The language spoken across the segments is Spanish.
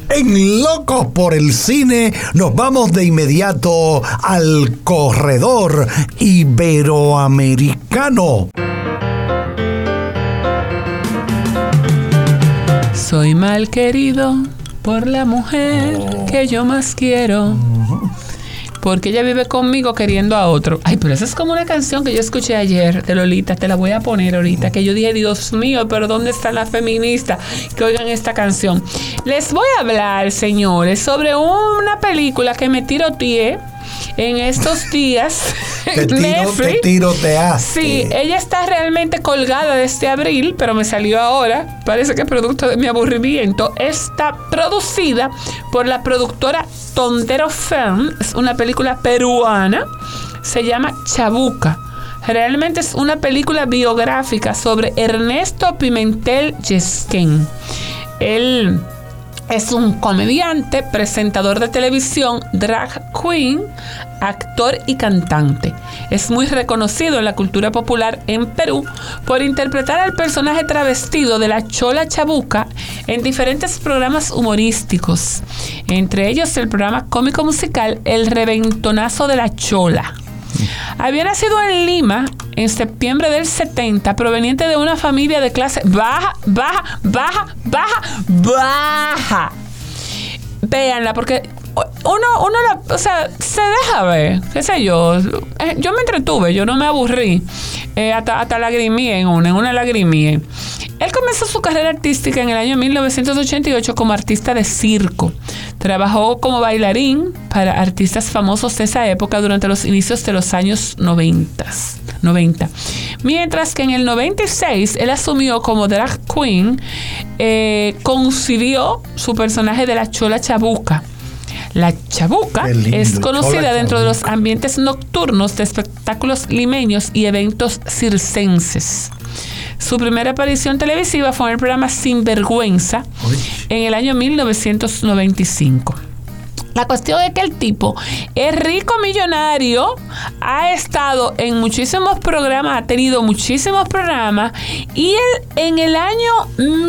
En Locos por el Cine nos vamos de inmediato al corredor iberoamericano. Soy mal querido por la mujer que yo más quiero, porque ella vive conmigo queriendo a otro. Ay, pero esa es como una canción que yo escuché ayer de Lolita, te la voy a poner ahorita, que yo dije, Dios mío, pero ¿dónde están las feministas que oigan esta canción? Les voy a hablar, señores, sobre una película que me tiroteé en estos días. Te tiroteaste. Sí, ella está realmente colgada desde abril, pero me salió ahora. Parece que es producto de mi aburrimiento. Está producida por la productora Tondero Film. Es una película peruana. Se llama Chabuca. Realmente es una película biográfica sobre Ernesto Pimentel Yesquén. Él es un comediante, presentador de televisión, drag queen, actor y cantante. Es muy reconocido en la cultura popular en Perú por interpretar al personaje travestido de la Chola Chabuca en diferentes programas humorísticos, entre ellos el programa cómico musical El Reventonazo de la Chola. Había nacido en Lima en septiembre del 70, proveniente de una familia de clase baja. Véanla, porque o sea, se deja ver, qué sé yo. Yo me entretuve, yo no me aburrí. Hasta lagrimé en una lagrimé. Él comenzó su carrera artística en el año 1988 como artista de circo. Trabajó como bailarín para artistas famosos de esa época durante los inicios de los años 90. Mientras que en el 96 él asumió como drag queen, concibió su personaje de la Chola Chabuca. La Chabuca es conocida dentro de los ambientes nocturnos de espectáculos limeños y eventos circenses. Su primera aparición televisiva fue en el programa Sinvergüenza en el año 1995. La cuestión es que el tipo es rico millonario, ha estado en muchísimos programas, ha tenido muchísimos programas, y él en el año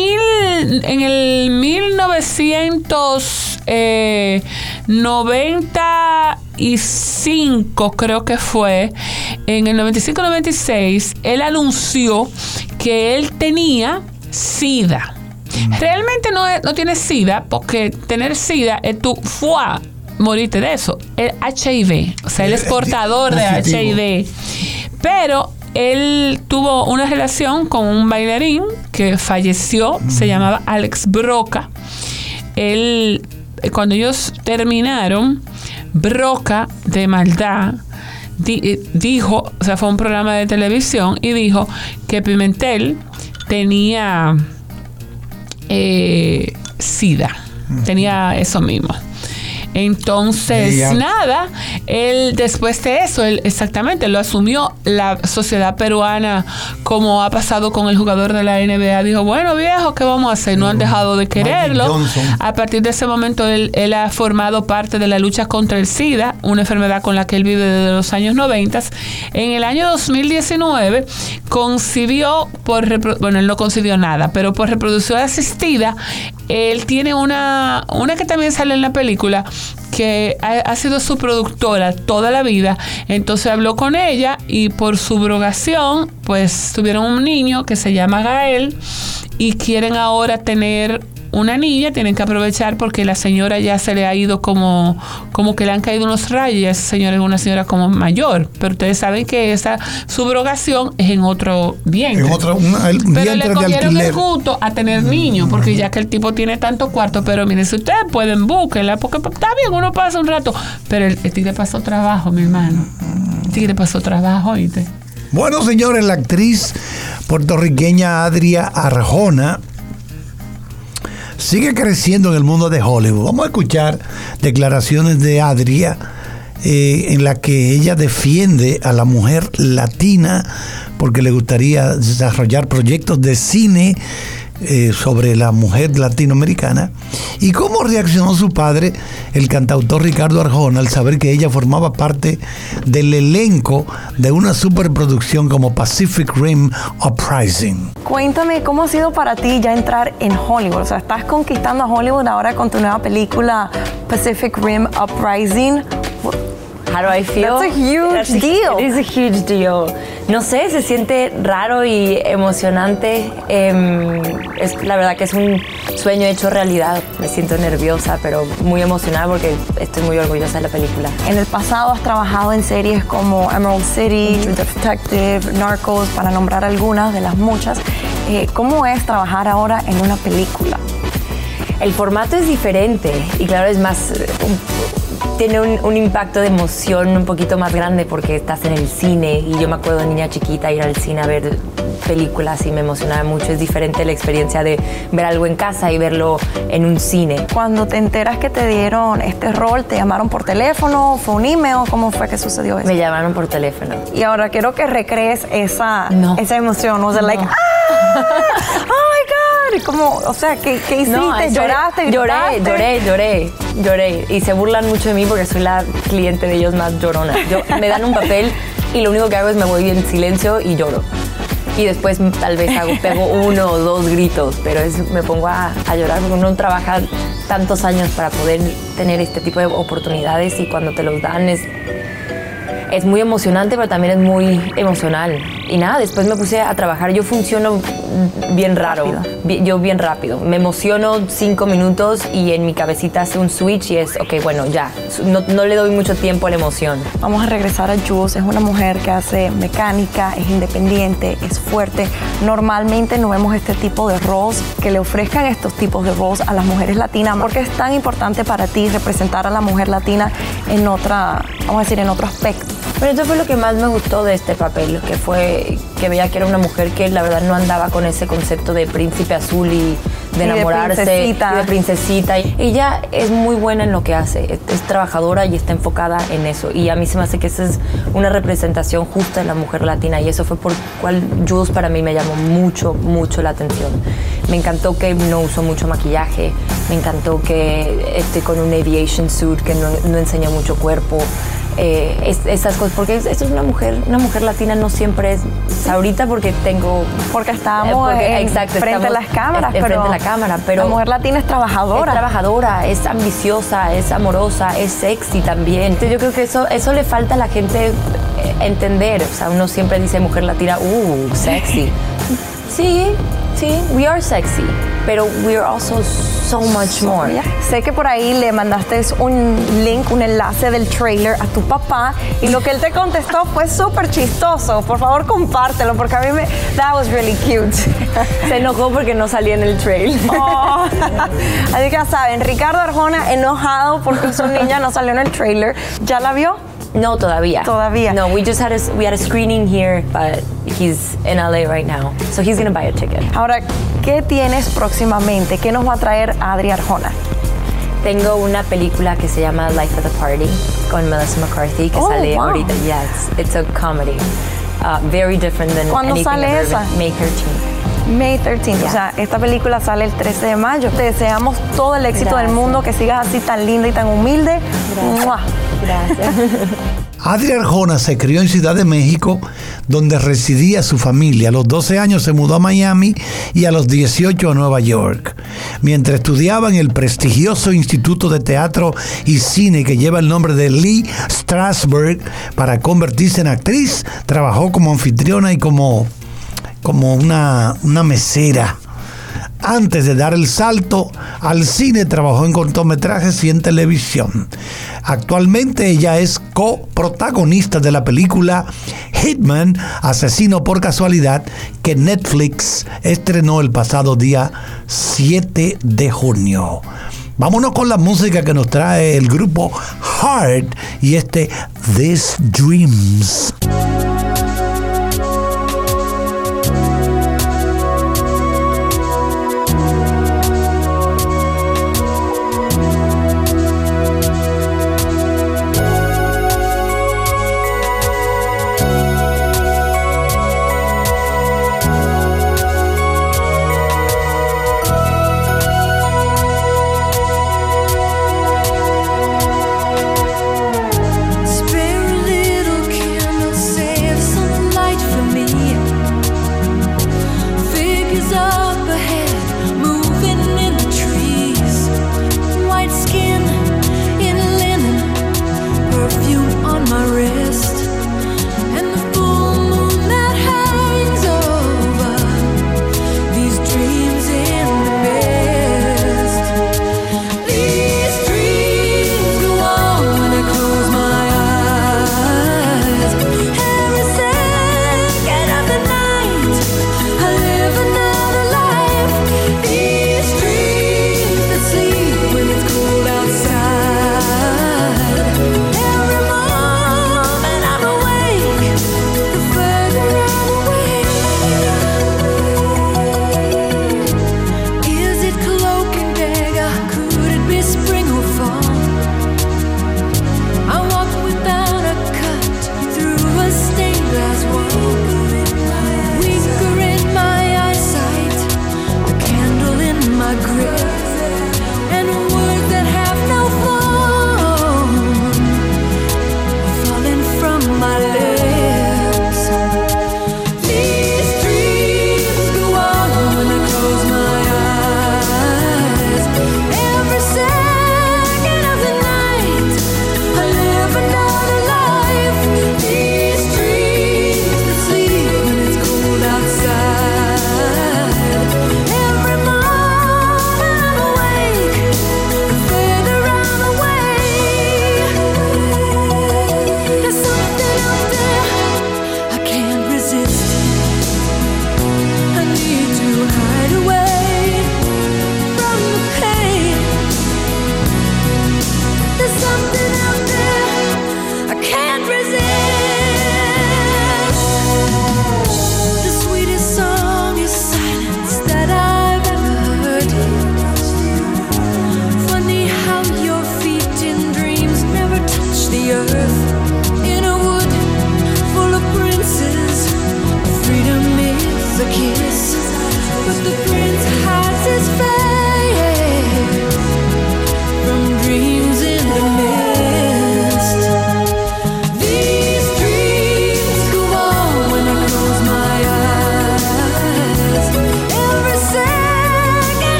1995, creo que fue, en el 95-96, él anunció que él tenía SIDA. Realmente no tiene SIDA, porque tener SIDA es tu morirte de eso. El HIV, o sea, él es portador de HIV. Pero él tuvo una relación con un bailarín que falleció, se llamaba Alex Broca. Cuando ellos terminaron, Broca, de maldad, dijo, o sea, fue un programa de televisión y dijo que Pimentel tenía SIDA, tenía eso mismo. Entonces, nada, él después de eso, él exactamente lo asumió la sociedad peruana, como ha pasado con el jugador de la NBA. Dijo, bueno, viejo, ¿qué vamos a hacer? No han dejado de quererlo. A partir de ese momento, él ha formado parte de la lucha contra el SIDA, una enfermedad con la que él vive desde los años 90. En el año 2019, concibió, él no concibió nada, pero por reproducción asistida, él tiene una que también sale en la película, que ha sido su productora toda la vida. Entonces habló con ella y por subrogación pues tuvieron un niño que se llama Gael y quieren ahora tener una niña. Tienen que aprovechar porque la señora ya se le ha ido como que le han caído unos rayos. Esa señora es una señora como mayor, pero ustedes saben que esa subrogación es en otro vientre. Pero le cogieron el gusto a tener niños, porque ya que el tipo tiene tanto cuarto. Pero miren, si ustedes pueden, búsquenla, porque está bien, uno pasa un rato, pero el tigre pasó trabajo, mi hermano. El tigre pasó trabajo, ¿oíste? Bueno, señores, la actriz puertorriqueña Adria Arjona sigue creciendo en el mundo de Hollywood. Vamos a escuchar declaraciones de Adria en la que ella defiende a la mujer latina porque le gustaría desarrollar proyectos de cine sobre la mujer latinoamericana y cómo reaccionó su padre, el cantautor Ricardo Arjona, al saber que ella formaba parte del elenco de una superproducción como Pacific Rim Uprising. Cuéntame cómo ha sido para ti ya entrar en Hollywood. O sea, estás conquistando a Hollywood ahora con tu nueva película Pacific Rim Uprising. How do I feel? That's a huge deal. It is a huge deal. No sé, se siente raro y emocionante. La verdad que es un sueño hecho realidad. Me siento nerviosa, pero muy emocionada porque estoy muy orgullosa de la película. En el pasado has trabajado en series como Emerald City, True Detective, Narcos, para nombrar algunas de las muchas. ¿Cómo es trabajar ahora en una película? El formato es diferente y claro, es más... tiene un impacto de emoción un poquito más grande porque estás en el cine y yo me acuerdo de niña chiquita ir al cine a ver películas y me emocionaba mucho. Es diferente la experiencia de ver algo en casa y verlo en un cine. Cuando te enteras que te dieron este rol, ¿te llamaron por teléfono? ¿Fue un email? ¿Cómo fue que sucedió eso? Me llamaron por teléfono. Y ahora quiero que recrees esa emoción. O sea, like, ¡ah! ¡Oh, my God! ¿Cómo, o sea, ¿qué hiciste? No, ¿Lloraste? Lloré. Y se burlan mucho de mí porque soy la cliente de ellos más llorona. Me dan un papel y lo único que hago es me voy en silencio y lloro. Y después tal vez pego 1 o 2 gritos, pero me pongo a llorar porque uno trabaja tantos años para poder tener este tipo de oportunidades y cuando te los dan es muy emocionante, pero también es muy emocional. Y nada, después me puse a trabajar. Yo funciono bien raro. Yo bien rápido. Me emociono 5 minutos y en mi cabecita hace un switch y es, ok, bueno, ya. No le doy mucho tiempo a la emoción. Vamos a regresar a Jules. Es una mujer que hace mecánica, es independiente, es fuerte. Normalmente no vemos este tipo de roles, que le ofrezcan estos tipos de roles a las mujeres latinas. ¿Por qué es tan importante para ti representar a la mujer latina en otra, vamos a decir, en otro aspecto? Pero eso fue lo que más me gustó de este papel, que fue que veía que era una mujer que la verdad no andaba con ese concepto de príncipe azul y de enamorarse y de princesita. Ella es muy buena en lo que hace, es trabajadora y está enfocada en eso. Y a mí se me hace que esa es una representación justa de la mujer latina y eso fue por cual Jules para mí me llamó mucho, mucho la atención. Me encantó que no usó mucho maquillaje, me encantó que esté con un aviation suit que no enseña mucho cuerpo. Esas cosas, porque esto es una mujer latina, no siempre es ahorita porque estamos frente a las cámaras, pero la mujer latina es trabajadora, es ambiciosa, es amorosa, es sexy también. Entonces yo creo que eso le falta a la gente entender. O sea, uno siempre dice mujer latina, sexy. Sí, we are sexy, pero we are also so much more. Sé que por ahí le mandaste un link, un enlace del trailer a tu papá y lo que él te contestó fue súper chistoso. Por favor, compártelo porque a mí that was really cute. Se enojó porque no salía en el trailer. Oh. Así que ya saben, Ricardo Arjona enojado porque su niña no salió en el trailer. ¿Ya la vio? No, todavía. No, we had a screening here, but he's in LA right now, so he's gonna buy a ticket. Ahora, ¿qué tienes próximamente? ¿Qué nos va a traer Adri Arjona? Tengo una película que se llama Life of the Party con Melissa McCarthy que sale ahorita. Yeah, it's a comedy, very different than anything sale I've esa? May 13th. May 13th, Yeah. O sea, esta película sale el 13 de mayo. Te deseamos todo el éxito del mundo, que sigas así tan linda y tan humilde. Gracias. Adri Arjona se crió en Ciudad de México, donde residía su familia. A los 12 años se mudó a Miami y a los 18 a Nueva York. Mientras estudiaba en el prestigioso Instituto de Teatro y Cine que lleva el nombre de Lee Strasberg para convertirse en actriz, trabajó como anfitriona y como una mesera. Antes de dar el salto al cine, trabajó en cortometrajes y en televisión. Actualmente ella es coprotagonista de la película Hitman, Asesino por Casualidad, que Netflix estrenó el pasado día 7 de junio. Vámonos con la música que nos trae el grupo Heart y These Dreams. bring